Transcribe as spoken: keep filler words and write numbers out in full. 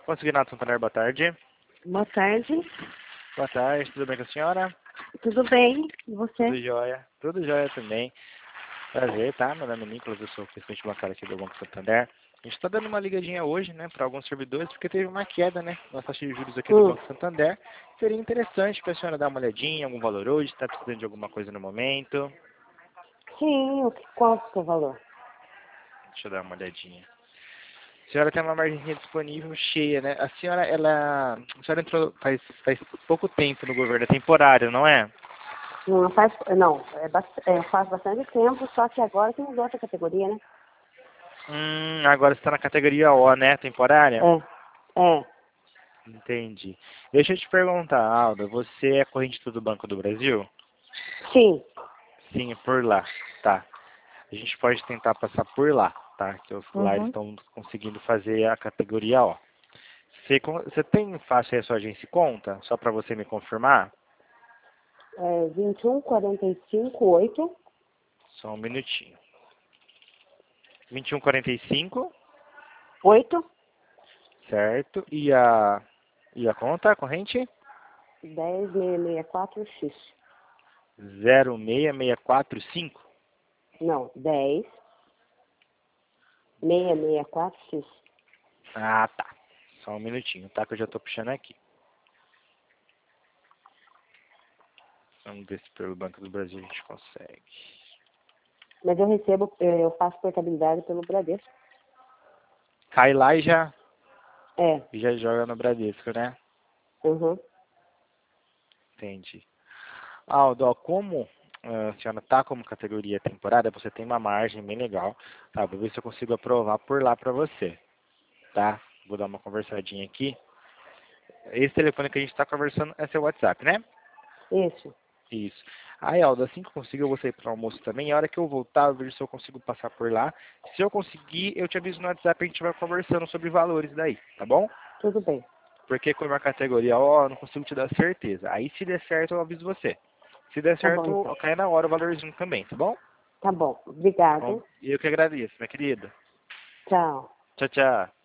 Consignado Santander, boa tarde. Boa tarde. Boa tarde, tudo bem com a senhora? Tudo bem? E você? Tudo jóia. Tudo jóia também. Prazer, tá? Meu nome é Nicolas, eu sou o presidente bancário aqui do Banco Santander. A gente está dando uma ligadinha hoje, né, para alguns servidores, porque teve uma queda, né, na taxa de juros aqui do Hum. Banco Santander. Seria interessante para a senhora dar uma olhadinha, algum valor hoje, está precisando de alguma coisa no momento. Sim, o que, qual é o seu valor? Deixa eu dar uma olhadinha. A senhora tem uma margem disponível cheia, né? A senhora, ela... A senhora entrou faz, faz pouco tempo no governo, é temporário, não é? Não faz, não, é, bast- é, faz bastante tempo, só que agora tem outra categoria, né? Hum, agora você está na categoria O, né? Temporária? É, é, Entendi. Deixa eu te perguntar, Alda, você é corrente do Banco do Brasil? sim. Sim, é por lá. Tá. A gente pode tentar passar por lá, tá? Que os lá Uhum. estão conseguindo fazer a categoria O. Você, con- você tem fácil aí a sua agência e conta? Só para você me confirmar? É vinte e um, quarenta e cinco, oito, Só um minutinho. vinte e um quarenta e cinco, oito, certo? E a, e a conta, a corrente? dez, seiscentos e sessenta e quatro X. zero seis seis quatro cinco. Não, dez, seiscentos e sessenta e quatro X. Ah, tá. Só um minutinho, tá? Que eu já tô puxando aqui. Vamos ver se pelo Banco do Brasil a gente consegue. Mas eu recebo, eu faço portabilidade pelo Bradesco. Cai lá e já, É, e já joga no Bradesco, né? uhum. Entendi. Aldo, ó, como ah, a senhora tá como categoria temporária, você tem uma margem bem legal, tá? Vou ver se eu consigo aprovar por lá pra você, tá? Vou dar uma conversadinha aqui. Esse telefone que a gente tá conversando é seu WhatsApp, né? Isso. Isso. Aí, Aldo, assim que eu conseguir, eu vou sair para o almoço também. A hora que eu voltar, eu vejo se eu consigo passar por lá. Se eu conseguir, eu te aviso no WhatsApp e a gente vai conversando sobre valores daí, tá bom? Tudo bem. Porque como é uma categoria, ó, eu não consigo te dar certeza. Aí, se der certo, eu aviso você. Se der Tá bom, certo, então. cai na hora o valorzinho também, tá bom? Tá bom. Bom, Obrigada. eu que agradeço, minha querida. Tchau. Tchau, tchau.